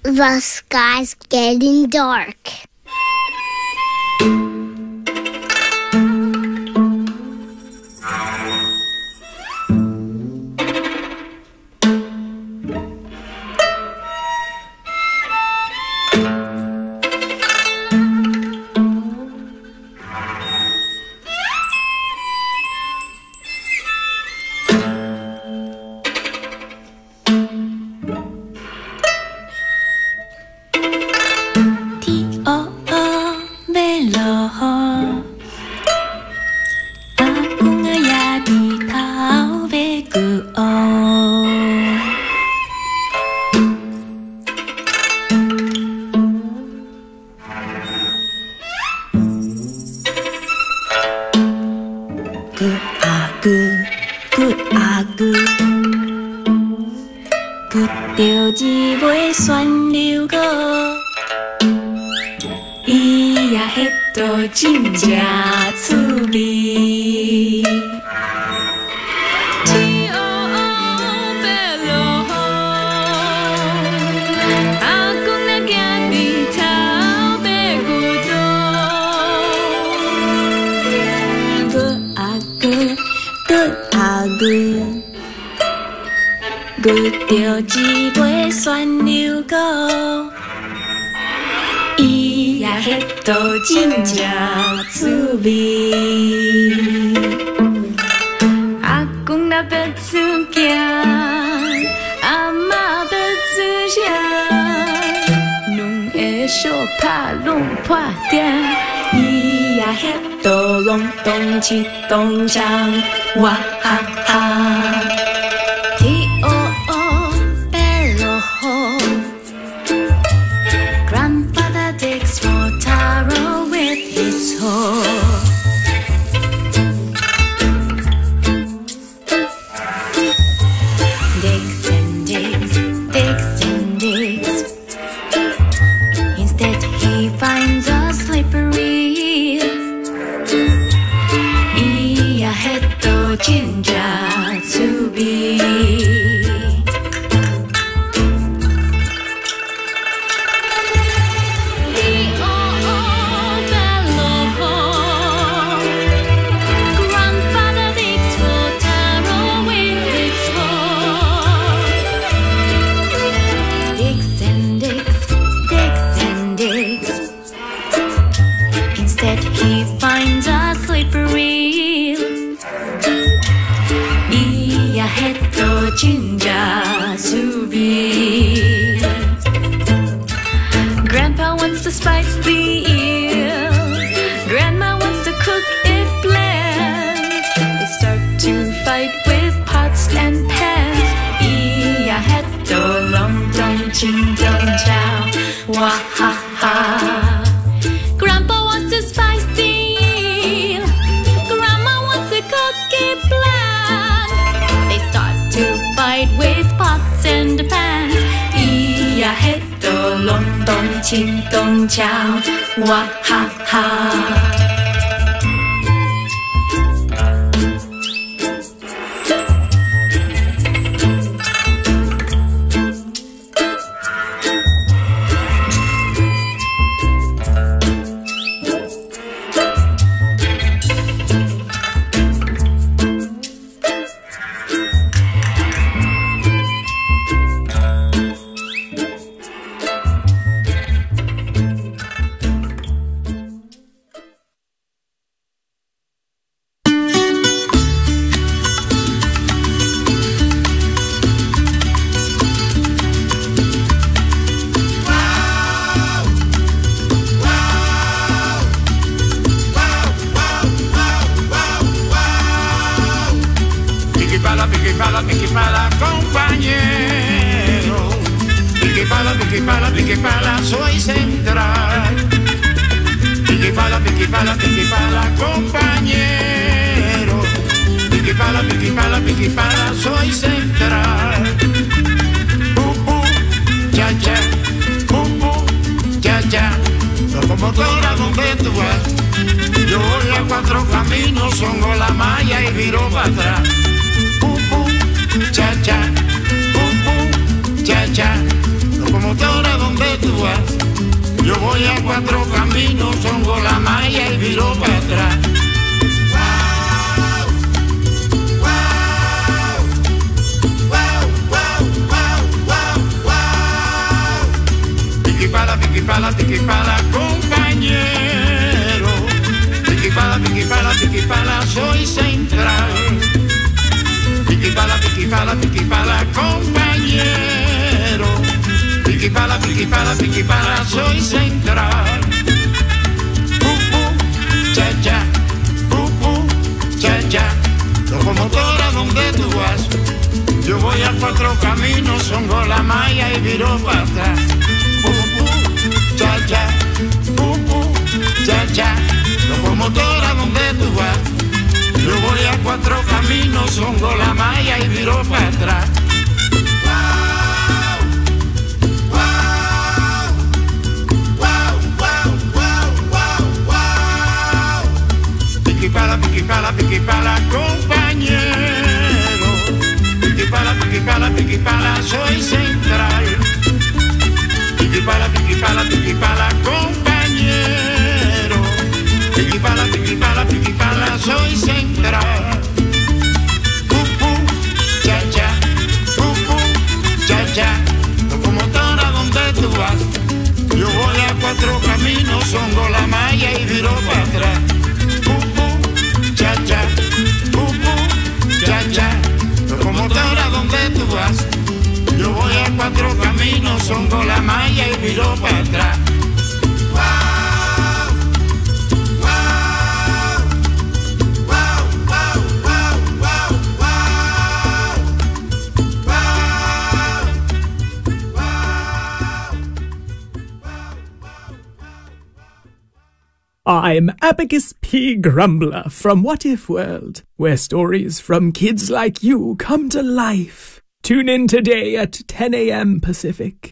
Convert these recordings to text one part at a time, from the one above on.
The sky's getting dark. 东唱哇哈哈 T-O-O bello ho Grandfather digs for taro with his hoe Digs and digs, digs and digs Instead he finds a slippery Ginger to be Grandfather digs for taro with his hoe Digs and digs, digs and digs Instead he finds a slippery Ginger to be Grandpa wants to spice the eel Grandma wants to cook it bland They start to fight with pots and pans Ia hetto long dong ching dong chow Wah ha ha Grandpa wants to spice the eel Grandma wants to cook it bland They start to fight with pots and pans Ia hetto long dong ching dong chow Wah ha ha pique pala, compañero. Pique pala, soy central. Pique pala, compañero. Pique pala, soy central. Cha cha, cha cha. Locomotora, ¿dónde tú vas? Yo voy a cuatro caminos, songo la malla y viro para atrás. Cha cha, cha cha. Locomotora, ¿dónde voy a Cuatro Caminos, Songo la Maya y viro para atrás. Piquipala, compañero. Piquipala, soy central. Piquipala, compañero. Piquipala, soy central. Cha-cha, cha-cha. Locomotora, ¿dónde tú vas? Yo voy a Cuatro Caminos, Songo la Maya y viro para atrás. Cha-cha, cha-cha. Locomotora, ¿dónde tú vas? Yo voy a Cuatro Caminos, Songo la Maya y viro para atrás. Piquipala, compañero. Piquipala, soy central. Piquipala, compañero. Piquipala, soy central. Cha-cha, cha-cha. Locomotora, ¿dónde tú vas? Yo voy a Cuatro Caminos, Songo la Maya y viro para atrás. Cha-cha, cha-cha. Locomotora, ¿dónde tú vas? Yo voy a Cuatro Caminos, Songo la Maya y viro para atrás. I'm Abacus P. Grumbler from What If World, where stories from kids like you come to life. Tune in today at 10 a.m. Pacific.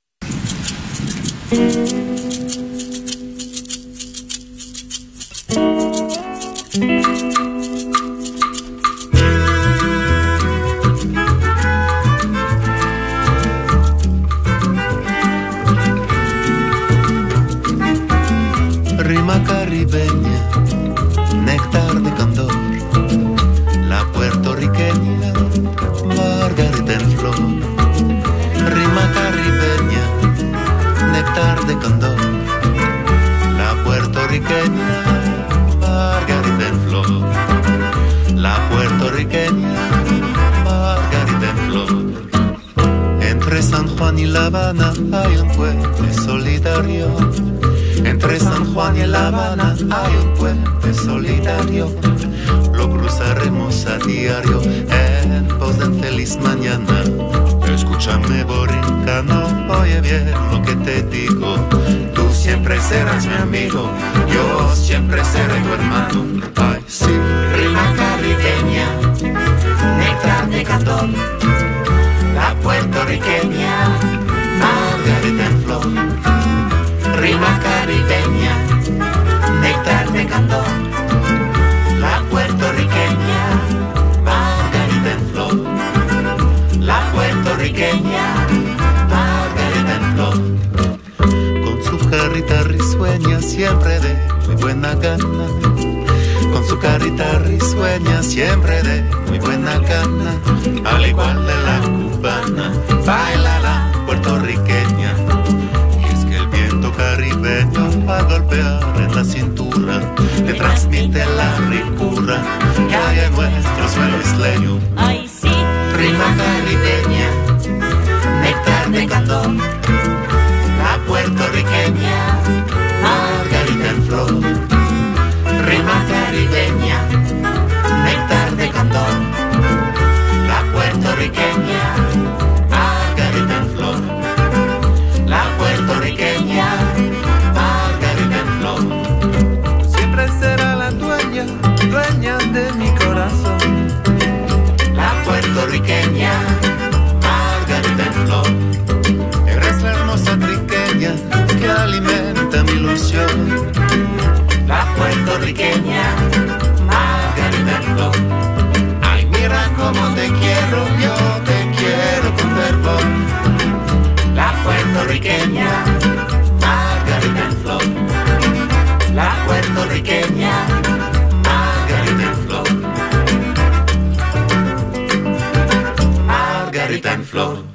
Rima caribeña, néctar de candor, la puertorriqueña, margarita en flor. Rima caribeña, néctar de candor, la puertorriqueña, margarita en flor. La puertorriqueña, margarita en flor. Entre San Juan y La Habana hay un puente solidario. Entre San Juan y La Habana hay un puente solidario. Lo cruzaremos a diario en pos de feliz mañana. Escúchame, borincano, oye bien lo que te digo. Tú siempre serás mi amigo, yo siempre seré tu hermano. Ay, sí. Rima caribeña, néctar de candor, la puertorriqueña, margarita en flor. Rima caribeña, néctar de candor, la puertorriqueña, margarita en flor. La puertorriqueña, margarita en flor. Con su carita risueña siempre de muy buena gana. Con su carita risueña siempre de muy buena gana. Al igual de la cubana, baila la puertorriqueña. Caribeño a golpear en la cintura le transmite la ricura que hay en nuestro suelo isleño. Ay, sí. Rima caribeña, néctar de candor, la puertorriqueña, margarita en flor. Rima caribeña, néctar de candor, la puertorriqueña, margarita en flor. La puertorriqueña, margarita en flor. Siempre será la dueña, dueña de mi corazón. La puertorriqueña, margarita en flor. Eres la hermosa triqueña que alimenta mi ilusión. La puertorriqueña, margarita en flor. Ay, mira cómo te quiero, yo te quiero con fervor. La puertorriqueña, margarita en flor. Margarita en flor.